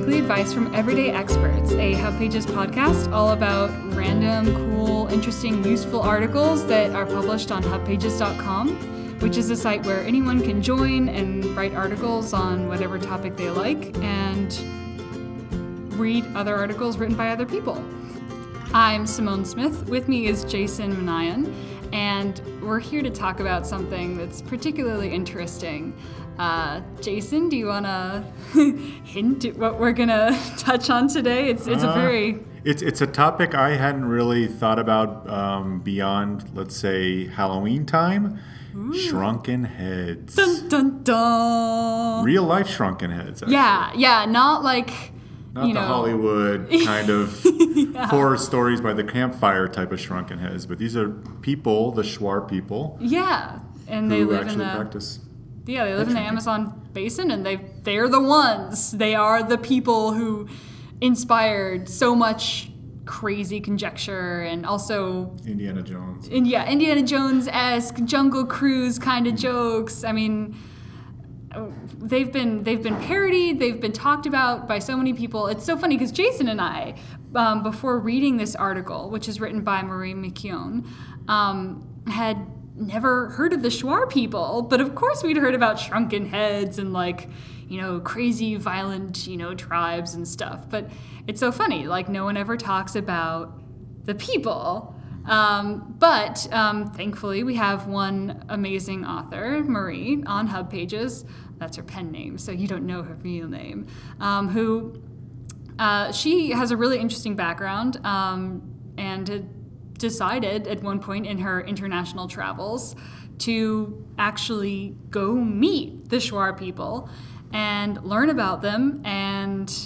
weekly advice from everyday experts, a HubPages podcast all about random, cool, interesting, useful articles that are published on hubpages.com, which is a site where anyone can join and write articles on whatever topic they like and read other articles written by other people. I'm Simone Smith. With me is Jason Manayan, and we're here to talk about something that's particularly interesting. Jason, do you want to hint at what we're going to touch on today? It's a topic I hadn't really thought about beyond, let's say, Halloween time. Ooh. Shrunken heads. Dun, dun, dun. Real life shrunken heads. Actually. Yeah, not like... Not the Hollywood kind of horror stories by the campfire type of shrunken heads, but these are people, the Shuar people. Yeah, and they live in the Amazon basin, and they're the ones. They are the people who inspired so much crazy conjecture and also Indiana Jones. Indiana Jones-esque Jungle Cruise kind of jokes. I mean, they've been parodied, they've been talked about by so many people. It's so funny because Jason and I, before reading this article, which is written by Marie McKeown, had never heard of the Shuar people, but of course we'd heard about shrunken heads and crazy violent, tribes and stuff. But it's so funny, no one ever talks about the people. But thankfully, we have one amazing author, Marie, on HubPages. That's her pen name, so you don't know her real name. She has a really interesting background and had decided at one point in her international travels to actually go meet the Shuar people and learn about them and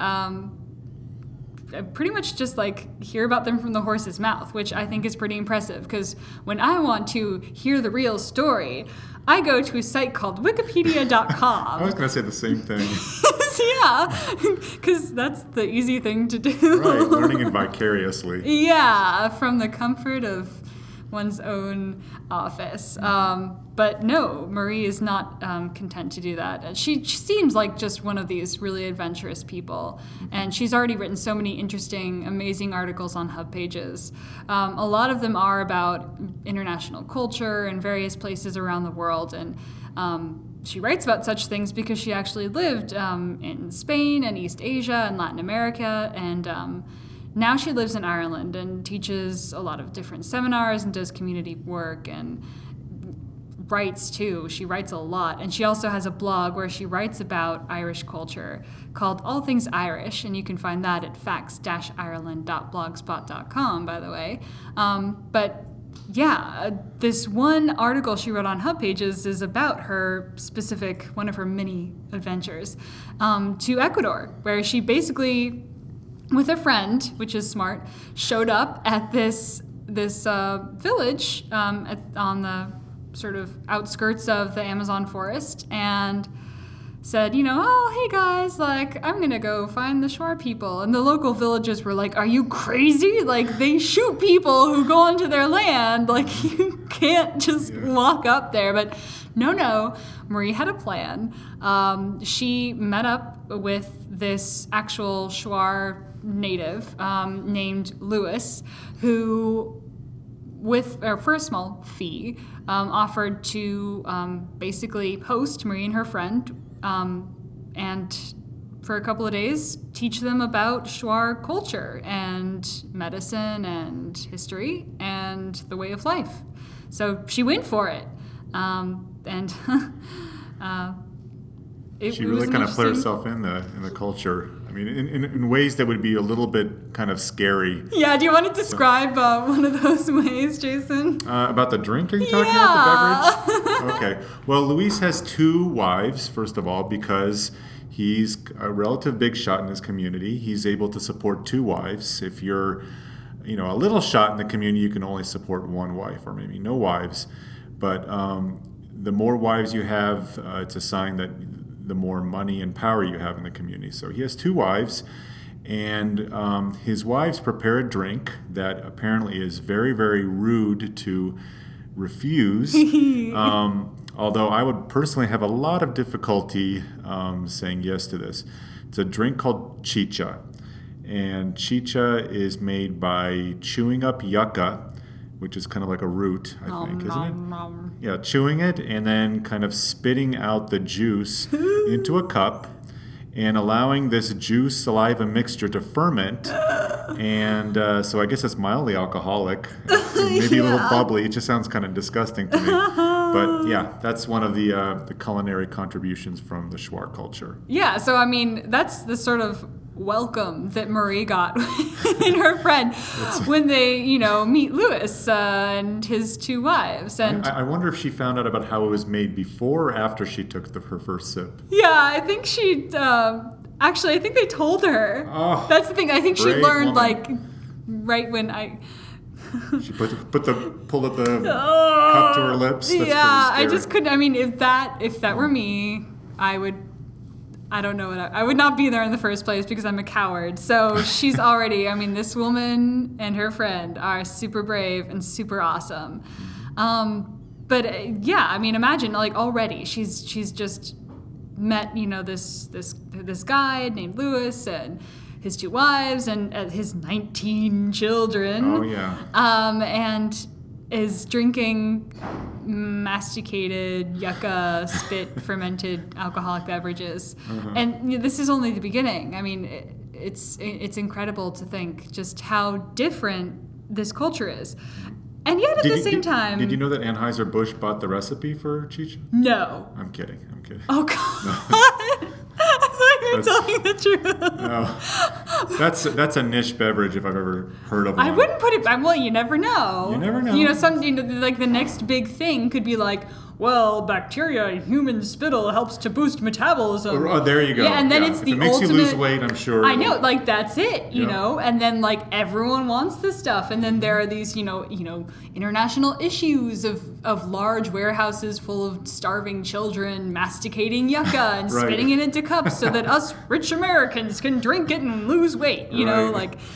pretty much just hear about them from the horse's mouth, which I think is pretty impressive because when I want to hear the real story, I go to a site called wikipedia.com. I was going to say the same thing. Yeah, because that's the easy thing to do. Right, learning it vicariously. Yeah, from the comfort of one's own office. But no, Marie is not content to do that. She seems like just one of these really adventurous people. And she's already written so many interesting, amazing articles on HubPages. A lot of them are about international culture and various places around the world. And she writes about such things because she actually lived in Spain and East Asia and Latin America. And now she lives in Ireland and teaches a lot of different seminars and does community work and writes too. She writes a lot. And she also has a blog where she writes about Irish culture called All Things Irish. And you can find that at facts-ireland.blogspot.com, by the way. But yeah, this one article she wrote on HubPages is about one of her many adventures to Ecuador, where she basically, with a friend, which is smart, showed up at this village on the sort of outskirts of the Amazon forest and said, oh, hey guys, I'm going to go find the Shuar people. And the local villagers were like, are you crazy? They shoot people who go onto their land. You can't just walk up there. But no, Marie had a plan. She met up with this actual Shuar native named Louis, who, for a small fee, offered to basically host Marie and her friend and for a couple of days teach them about Shuar culture and medicine and history and the way of life. So she went for it. She really kind of put herself in the culture. I mean, in ways that would be a little bit kind of scary. Yeah, do you want to describe one of those ways, Jason? About the drink, are you talking about the beverage? Okay. Well, Luis has two wives, first of all, because he's a relative big shot in his community. He's able to support two wives. If you're, a little shot in the community, you can only support one wife or maybe no wives. But the more wives you have, it's a sign that the more money and power you have in the community. So he has two wives, and his wives prepare a drink that apparently is very, very rude to refuse. Although I would personally have a lot of difficulty saying yes to this. It's a drink called chicha. And chicha is made by chewing up yucca, which is kind of like a root, I think, isn't it? Yeah, chewing it and then kind of spitting out the juice into a cup and allowing this juice saliva mixture to ferment. And so I guess it's mildly alcoholic, maybe a little bubbly. It just sounds kind of disgusting to me. But yeah, that's one of the culinary contributions from the Shuar culture. Yeah, so I mean, that's the sort of welcome that Marie got and her friend when they, meet Louis and his two wives. And I wonder if she found out about how it was made before or after she took her first sip. Yeah, I think she, actually, I think they told her. Oh, that's the thing. I think she learned, woman. Right when She pulled up the cup to her lips. That's yeah, I pretty just couldn't. I mean, if that were me, I don't know what I would not be there in the first place because I'm a coward. So she's already, this woman and her friend are super brave and super awesome. But imagine already she's just met, this guy named Louis and his two wives and his 19 children. Oh yeah. And is drinking masticated yucca spit fermented alcoholic beverages. And this is only the beginning. I mean, it's incredible to think just how different this culture is. And yet at the same time... Did you know that Anheuser-Busch bought the recipe for chicha? No. I'm kidding. Oh, God. No. I thought you were telling the truth. No. That's a niche beverage if I've ever heard of one. I wouldn't put it... Well, you never know. You never know. The next big thing could be bacteria in human spittle helps to boost metabolism. Oh, there you go. Yeah, and then it's the ultimate... If it makes you lose weight, I'm sure. I know, that's it, you know? And then, everyone wants this stuff. And then there are these, international issues of large warehouses full of starving children masticating yucca and right. spitting it into cups so that us rich Americans can drink it and lose weight, you know?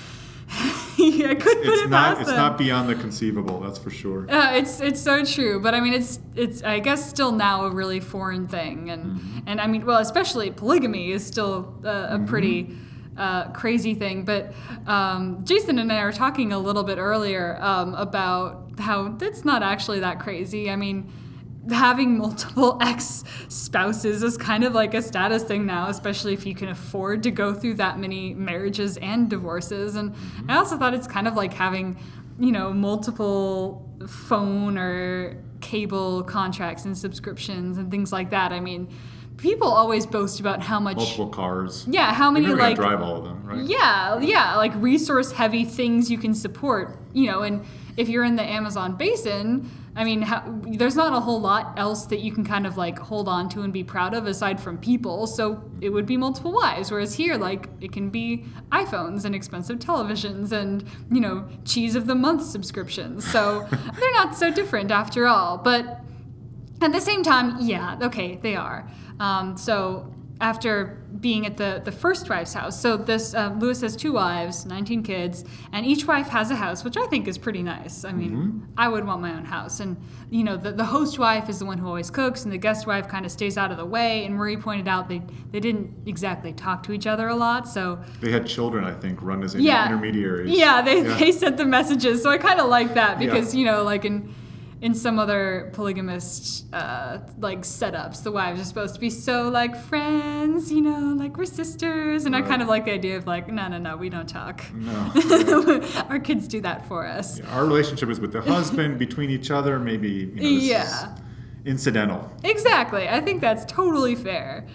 I couldn't put it past them. It's not beyond the conceivable, that's for sure. It's so true, but it's I guess still now a really foreign thing, and especially polygamy is still a pretty crazy thing. But Jason and I were talking a little bit earlier about how it's not actually that crazy. I mean, having multiple ex-spouses is kind of like a status thing now, especially if you can afford to go through that many marriages and divorces. And I also thought it's kind of like having, multiple phone or cable contracts and subscriptions and things like that. I mean, people always boast about how much... Multiple cars. Yeah, how many, You're never gonna drive all of them, right? Yeah, resource-heavy things you can support, and if you're in the Amazon basin... I mean, there's not a whole lot else that you can kind of hold on to and be proud of aside from people. So it would be multiple wives. Whereas here, it can be iPhones and expensive televisions and, cheese of the month subscriptions. So they're not so different after all. But at the same time, yeah, okay, they are. So after being at the first wife's house, so this Louis has two wives, 19 kids, and each wife has a house, which I think is pretty nice. I mean, I would want my own house. And, the host wife is the one who always cooks, and the guest wife kind of stays out of the way. And Marie pointed out they didn't exactly talk to each other a lot, so... They had children, I think, run as intermediaries. Yeah, they sent the messages, so I kind of like that because, in some other polygamist setups, the wives are supposed to be so friends, we're sisters, and I kind of like the idea of no, we don't talk. No. Our kids do that for us. Yeah, our relationship is with the husband, between each other, maybe this is incidental. Exactly, I think that's totally fair.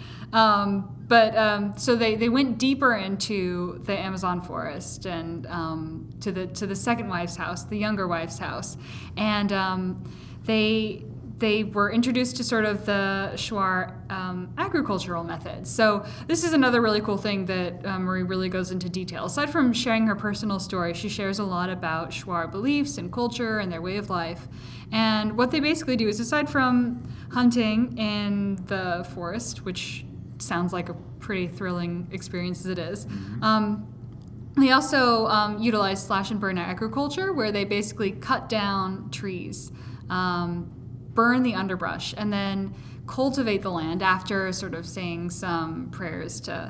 So they went deeper into the Amazon forest and to the second wife's house, the younger wife's house, and they were introduced to sort of the Shuar agricultural methods. So this is another really cool thing that Marie really goes into detail. Aside from sharing her personal story, she shares a lot about Shuar beliefs and culture and their way of life. And what they basically do is, aside from hunting in the forest, which sounds like a pretty thrilling experience as it is. They also utilize slash and burn agriculture, where they basically cut down trees, burn the underbrush, and then cultivate the land after sort of saying some prayers to,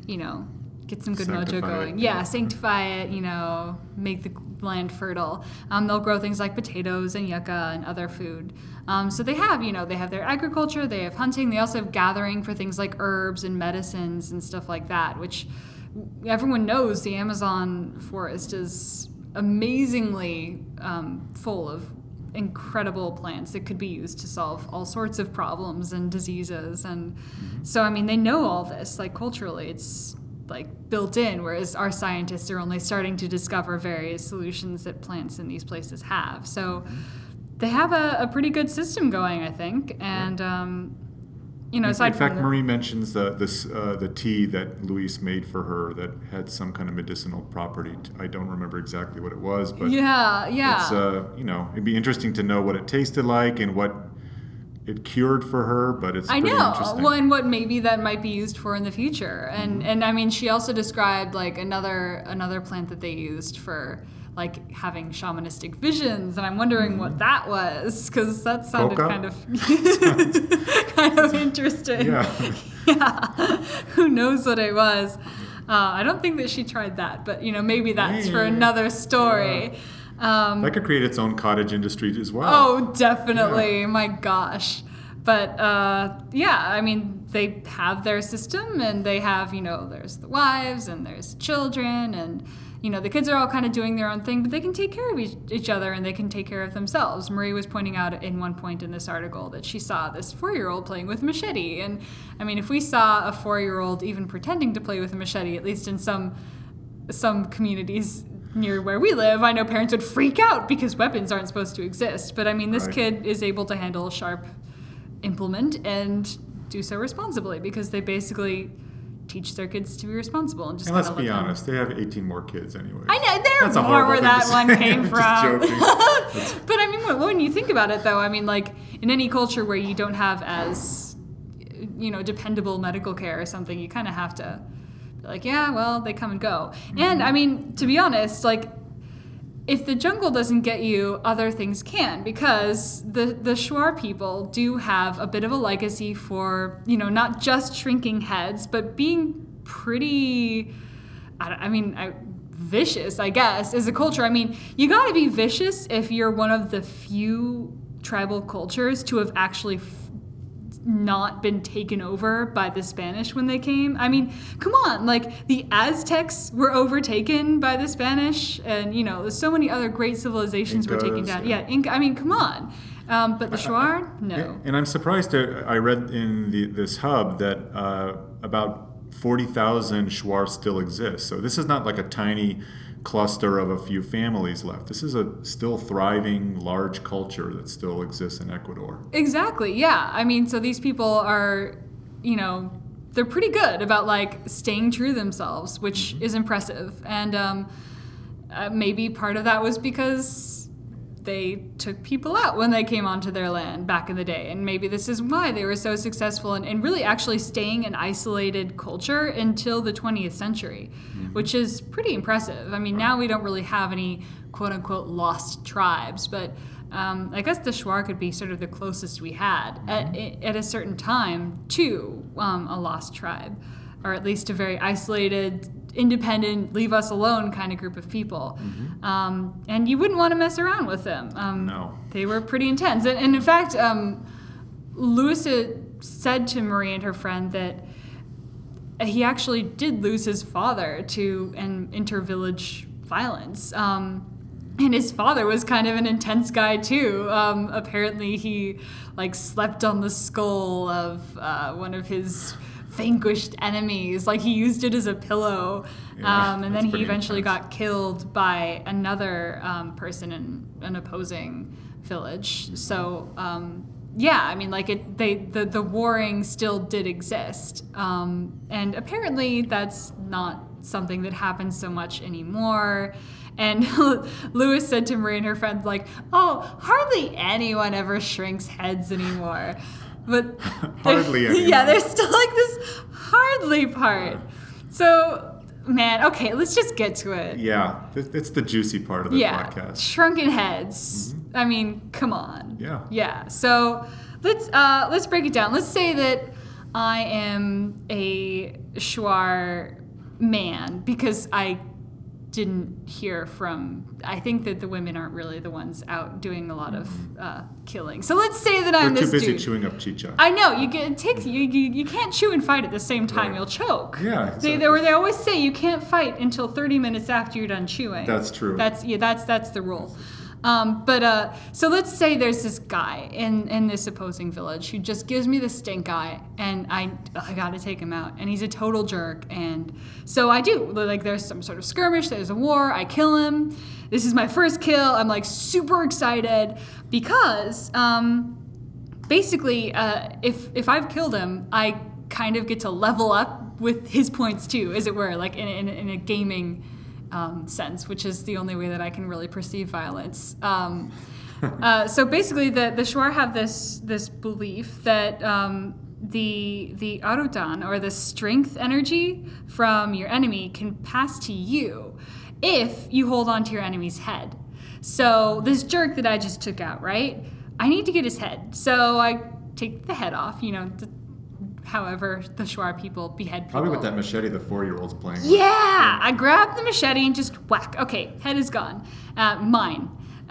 get some good Sanctify mojo going. it, Yeah, sanctify it, make the land fertile. They'll grow things like potatoes and yucca and other food. So they have, they have their agriculture, they have hunting, they also have gathering for things like herbs and medicines and stuff like that, which everyone knows the Amazon forest is amazingly full of incredible plants that could be used to solve all sorts of problems and diseases. And so, they know all this, like culturally, it's like built in, whereas our scientists are only starting to discover various solutions that plants in these places have. So they have a pretty good system going, I think. And, aside in fact, from Marie mentions the tea that Luis made for her that had some kind of medicinal property. I don't remember exactly what it was, but yeah. it's it'd be interesting to know what it tasted like and what it cured for her. But it's pretty interesting. Well, and what maybe that might be used for in the future. And she also described like another plant that they used for like having shamanistic visions, and I'm wondering what that was, because that sounded kind of interesting. Yeah. Who knows what it was? I don't think that she tried that, but maybe that's for another story. Yeah. That could create its own cottage industry as well. Oh, definitely. Yeah. My gosh. But they have their system, and they have, there's the wives and there's children, and the kids are all kind of doing their own thing, but they can take care of each other, and they can take care of themselves. Marie was pointing out in one point in this article that she saw this 4-year-old playing with a machete. And if we saw a 4-year-old even pretending to play with a machete, at least in some communities near where we live, I know parents would freak out because weapons aren't supposed to exist. But this kid is able to handle a sharp implement and do so responsibly, because they basically teach their kids to be responsible. And let's be honest, they have 18 more kids anyway. I know, there's more where that one came from. But when you think about it, though, like in any culture where you don't have as, dependable medical care or something, you kind of have to be like, yeah, well, they come and go. Mm-hmm. And to be honest, like, if the jungle doesn't get you, other things can, because the Shuar people do have a bit of a legacy for, not just shrinking heads, but being pretty, vicious, I guess, as a culture. You gotta be vicious if you're one of the few tribal cultures to have actually not been taken over by the Spanish when they came. Come on, like the Aztecs were overtaken by the Spanish, and there's so many other great civilizations were taken down. Yeah, Inca. Come on. But the Shuar, no. And I'm surprised. I read in this hub that about 40,000 Shuar still exist. So this is not like a tiny cluster of a few families left. This is a still thriving, large culture that still exists in Ecuador. Exactly, yeah. So these people are, they're pretty good about like staying true to themselves, which is impressive. And maybe part of that was because they took people out when they came onto their land back in the day. And maybe this is why they were so successful in really actually staying an isolated culture until the 20th century, which is pretty impressive. Now we don't really have any quote-unquote lost tribes, but I guess the Shuar could be sort of the closest we had at a certain time to a lost tribe, or at least a very isolated, independent, leave us alone kind of group of people. And you wouldn't want to mess around with them. No. They were pretty intense. And in fact, Luis said to Marie and her friend that he actually did lose his father to an inter-village violence. And his father was kind of an intense guy too. Apparently he slept on the skull of one of his vanquished enemies. He used it as a pillow. And then he eventually got killed by another person in an opposing village. So the warring still did exist. And apparently that's not something that happens so much anymore. And Luis said to Marie and her friends, hardly anyone ever shrinks heads anymore. But hardly anyone. Yeah, there's still this hardly part. So, man, okay, let's just get to it. Yeah, it's the juicy part of the podcast. Shrunken heads. Come on. Yeah. Yeah. So let's break it down. Let's say that I am a Shuar man, because I didn't hear from. I think that the women aren't really the ones out doing a lot of killing. So let's say that I'm They're this too busy dude. chewing up chicha. I know you can't chew and fight at the same time. Right. You'll choke. Yeah, exactly. They always say you can't fight until 30 minutes after you're done chewing. That's true. That's the rule. So let's say there's this guy in this opposing village who just gives me the stink eye, and I got to take him out, and he's a total jerk, and so I do. Like, there's some sort of skirmish, there's a war, I kill him. This is my first kill. I'm like super excited because basically if I've killed him, I kind of get to level up with his points too, as it were, like in a gaming sense, which is the only way that I can really perceive violence. So basically, the Shuar have this belief that the Arudan, or the strength energy from your enemy, can pass to you if you hold on to your enemy's head. So this jerk that I just took out, right? I need to get his head. So I take the head off, however the Shuar people behead people. Probably with that machete the 4-year-old's playing with. Yeah! I grab the machete and just whack. Okay, head is gone. Mine.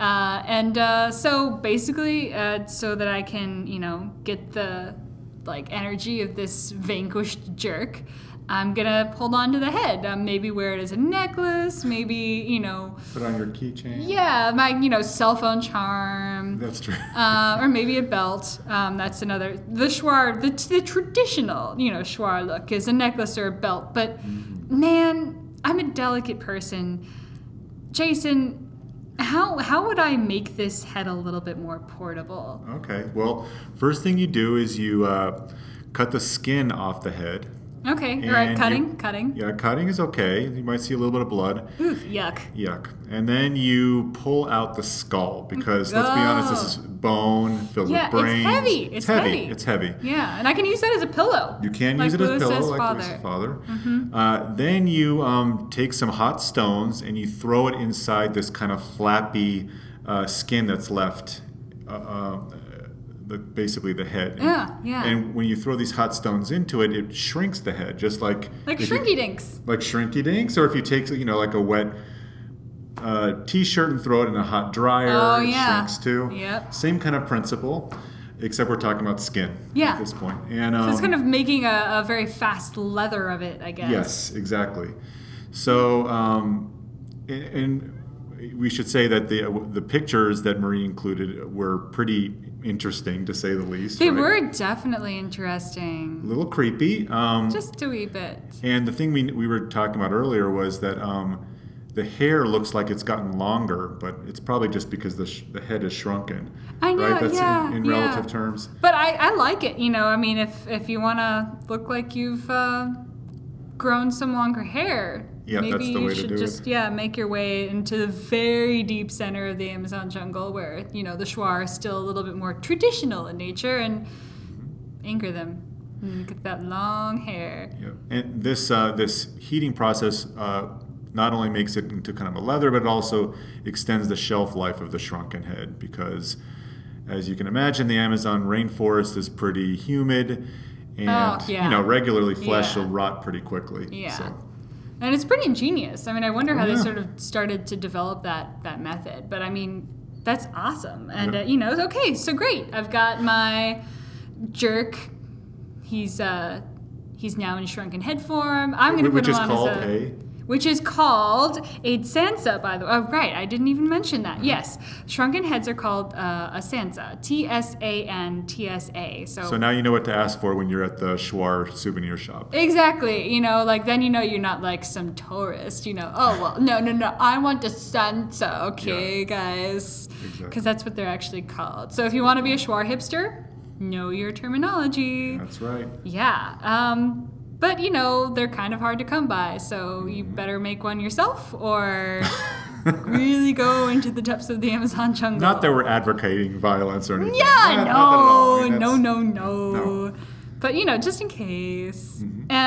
So basically, so that I can, get the, energy of this vanquished jerk, I'm gonna hold on to the head. Maybe wear it as a necklace, maybe, Put on your keychain. Yeah, my, cell phone charm. That's true. Or maybe a belt. That's another. The Shuar, the traditional, Shuar look is a necklace or a belt. But man, I'm a delicate person. Jason, how would I make this head a little bit more portable? Okay. Well, first thing you do is you cut the skin off the head. Okay, all right, cutting. Yeah, cutting is okay. You might see a little bit of blood. Ooh, yuck. Yuck. And then you pull out the skull because, let's be honest, this is bone filled with brains. Yeah, it's heavy. It's heavy. Yeah, and I can use that as a pillow. You can use it as a pillow, like Lewis's father. Then you take some hot stones and you throw it inside this kind of flappy skin that's left. Basically the head. Yeah. And when you throw these hot stones into it, it shrinks the head, just like Shrinky Dinks. Like Shrinky Dinks, or if you take like a wet T-shirt and throw it in a hot dryer, it shrinks too. Yep. Same kind of principle, except we're talking about skin at this point. And so it's kind of making a very fast leather of it, I guess. Yes, exactly. So, and we should say that the pictures that Marie included were pretty interesting, to say the least. They were definitely interesting. A little creepy. Just a wee bit. And the thing we were talking about earlier was that the hair looks like it's gotten longer, but it's probably just because the head is shrunken. I know, right? That's in relative terms. But I like it, I mean, if you want to look like you've grown some longer hair, maybe that's the way you to should do just it. Make your way into the very deep center of the Amazon jungle, where the Shuar are still a little bit more traditional in nature, and anchor them and get that long hair. Yeah. And this heating process not only makes it into kind of a leather, but it also extends the shelf life of the shrunken head, because as you can imagine, the Amazon rainforest is pretty humid, and regularly flesh will rot pretty quickly. Yeah. So. And it's pretty ingenious. I mean, I wonder how they sort of started to develop that method. But I mean, that's awesome. And okay, so great. I've got my jerk. He's now in shrunken head form. I'm going to put him on which is called a Sansa, by the way. Oh, right, I didn't even mention that. Yes, shrunken heads are called a Sansa, T-S-A-N-T-S-A. So now you know what to ask for when you're at the Shuar souvenir shop. Exactly, then you're not like some tourist, oh, well, no, I want a Sansa, okay, guys? Because that's what they're actually called. So if you want to be a Shuar hipster, know your terminology. That's right. Yeah, but, they're kind of hard to come by, so you better make one yourself or really go into the depths of the Amazon jungle. Not that we're advocating violence or anything. Yeah, no. I mean, no. But, just in case.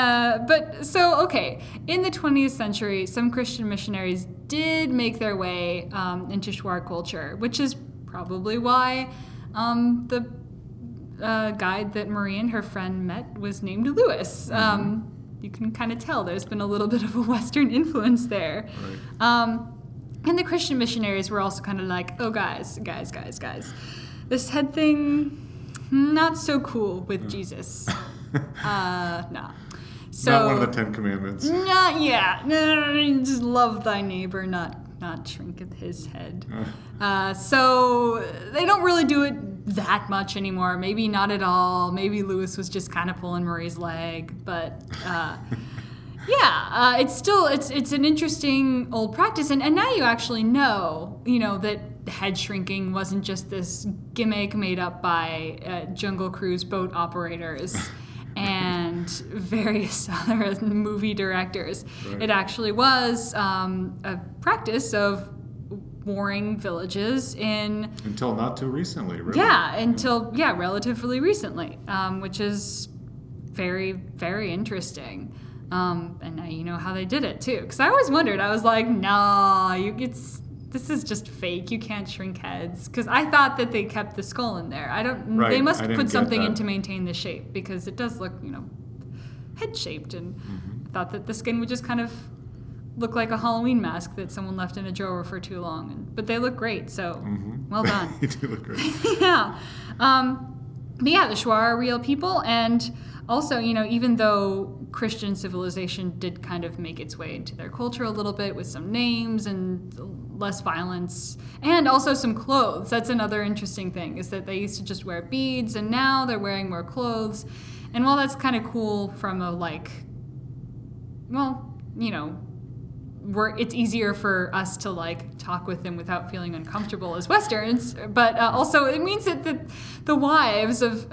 In the 20th century, some Christian missionaries did make their way into Shuar culture, which is probably why the guide that Marie and her friend met was named Lewis. you can kind of tell there's been a little bit of a Western influence there. Right. And the Christian missionaries were also kind of like, oh, guys, this head thing, not so cool with Jesus. No. So, not one of the 10 Commandments. No, just love thy neighbor, not shrink his head. So they don't really do it that much anymore. Maybe not at all. Maybe Lewis was just kind of pulling Marie's leg, but it's still it's an interesting old practice, and now you actually know that head shrinking wasn't just this gimmick made up by Jungle Cruise boat operators and various other movie directors. Right. It actually was a practice of warring villages until not too recently, really. Relatively recently, which is very, very interesting. And now you know how they did it too. Because I always wondered, I was like, this is just fake. You can't shrink heads. Because I thought that they kept the skull in there. Right. They must I didn't put get something that. in to maintain the shape, because it does look, head shaped. And I thought that the skin would just kind of look like a Halloween mask that someone left in a drawer for too long. But they look great. So well done. They do look great. Yeah. But yeah, the Shuar are real people, and also, even though Christian civilization did kind of make its way into their culture a little bit with some names and less violence, and also some clothes. That's another interesting thing, is that they used to just wear beads, and now they're wearing more clothes. And while that's kind of cool from it's easier for us to talk with them without feeling uncomfortable as Westerns, but also it means that the wives of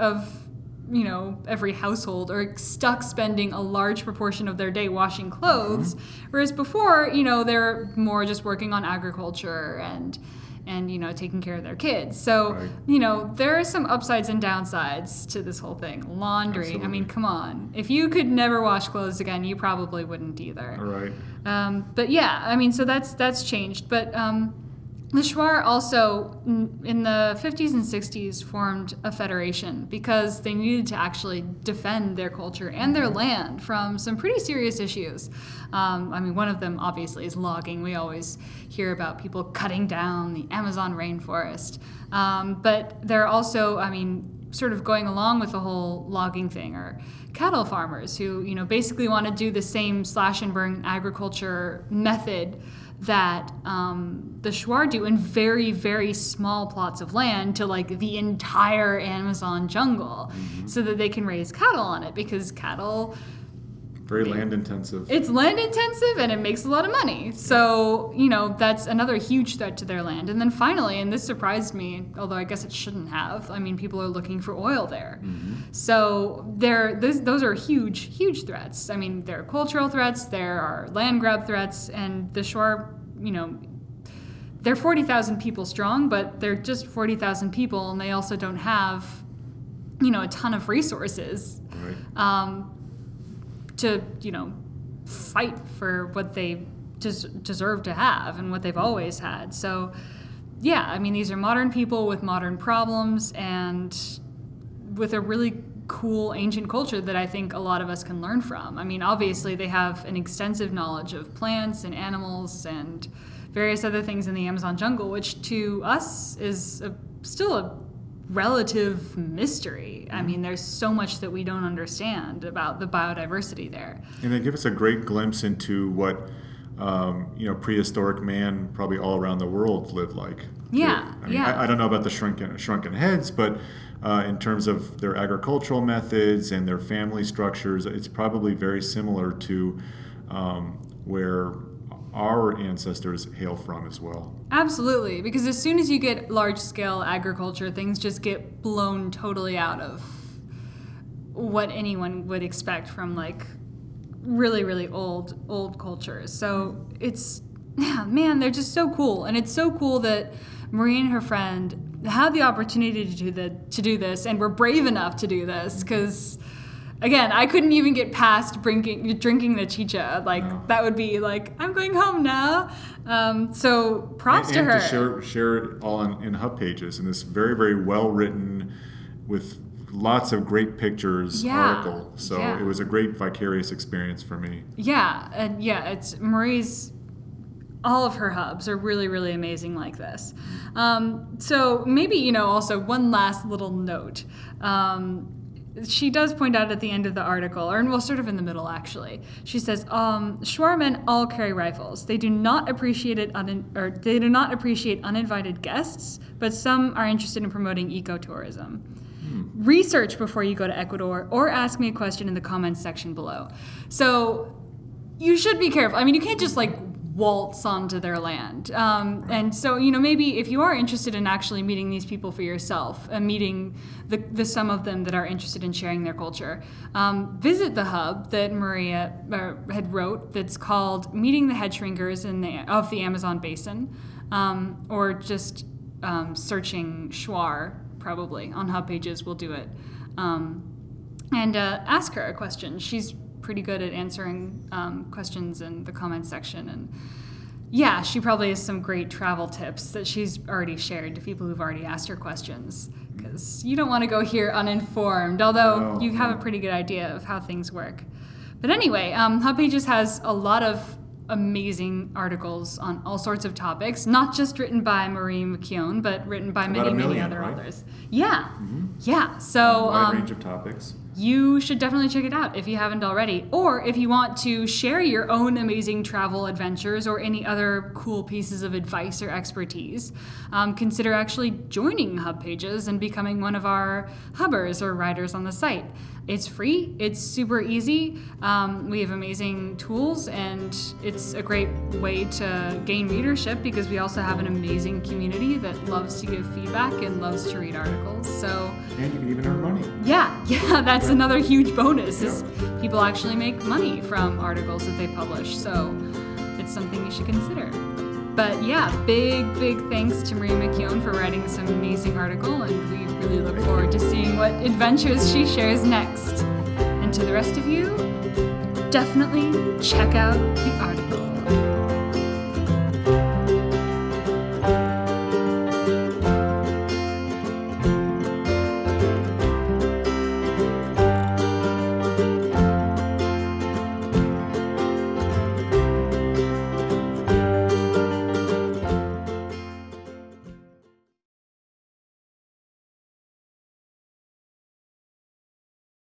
every household are stuck spending a large proportion of their day washing clothes, whereas before, they're more just working on agriculture and taking care of their kids. So, right. There are some upsides and downsides to this whole thing. Laundry, Absolutely. I mean, come on. If you could never wash clothes again, you probably wouldn't either. All right. But yeah, I mean, so that's changed. But the Shuar also, in the 50s and 60s, formed a federation because they needed to actually defend their culture and their land from some pretty serious issues. One of them, obviously, is logging. We always hear about people cutting down the Amazon rainforest. But they're also, sort of going along with the whole logging thing, are cattle farmers who, basically want to do the same slash and burn agriculture method that the Shuar do in very, very small plots of land to the entire Amazon jungle, so that they can raise cattle on it, because cattle, Very land intensive. it's land intensive and it makes a lot of money. So, that's another huge threat to their land. And then finally, and this surprised me, although I guess it shouldn't have, people are looking for oil there. So those are huge, huge threats. There are cultural threats, there are land grab threats, and the Shuar, they're 40,000 people strong, but they're just 40,000 people, and they also don't have, a ton of resources. Right. To fight for what they deserve to have and what they've always had. So yeah, these are modern people with modern problems and with a really cool ancient culture that I think a lot of us can learn from. Obviously they have an extensive knowledge of plants and animals and various other things in the Amazon jungle, which to us is still a relative mystery. There's so much that we don't understand about the biodiversity there. And they give us a great glimpse into what prehistoric man probably all around the world lived like. Yeah, I don't know about the shrunken heads, but in terms of their agricultural methods and their family structures, it's probably very similar to where our ancestors hail from as well. Absolutely, because as soon as you get large-scale agriculture, things just get blown totally out of what anyone would expect from really, really old cultures. So they're just so cool, and it's so cool that Marie and her friend had the opportunity to do this, and were brave enough to do this, because again, I couldn't even get past drinking the chicha. No. That would be I'm going home now. So props to her. And to share it all in Hub Pages, and this very, very well written, with lots of great pictures article. So it was a great vicarious experience for me. Yeah, and it's Marie's. All of her hubs are really, really amazing like this. So maybe, also one last little note. She does point out at the end of the article, sort of in the middle actually. She says, Shuar men all carry rifles. They do not appreciate uninvited guests, but some are interested in promoting ecotourism. Research before you go to Ecuador, or ask me a question in the comments section below. So you should be careful. I mean, you can't just waltz onto their land. And so, maybe if you are interested in actually meeting these people for yourself and meeting the some of them that are interested in sharing their culture, visit the hub that Maria had wrote that's called Meeting the Head Shrinkers of the Amazon Basin, or just searching Shuar probably on Hub Pages will do it. And ask her a question. She's pretty good at answering questions in the comments section, and she probably has some great travel tips that she's already shared to people who've already asked her questions, because you don't want to go here uninformed, although you have a pretty good idea of how things work. But anyway, Hub Pages has a lot of amazing articles on all sorts of topics, not just written by Marie McKeown, but written by many other authors. So a wide range of topics. You should definitely check it out if you haven't already. Or if you want to share your own amazing travel adventures or any other cool pieces of advice or expertise, consider actually joining Hub Pages and becoming one of our hubbers or writers on the site. It's free. It's super easy. We have amazing tools, and it's a great way to gain readership because we also have an amazing community that loves to give feedback and loves to read articles. And you can even earn money. That's another huge bonus is people actually make money from articles that they publish. So it's something you should consider. But big thanks to Marie McKeown for writing this amazing article, and we really look forward to seeing what adventures she shares next. And to the rest of you, definitely check out the article.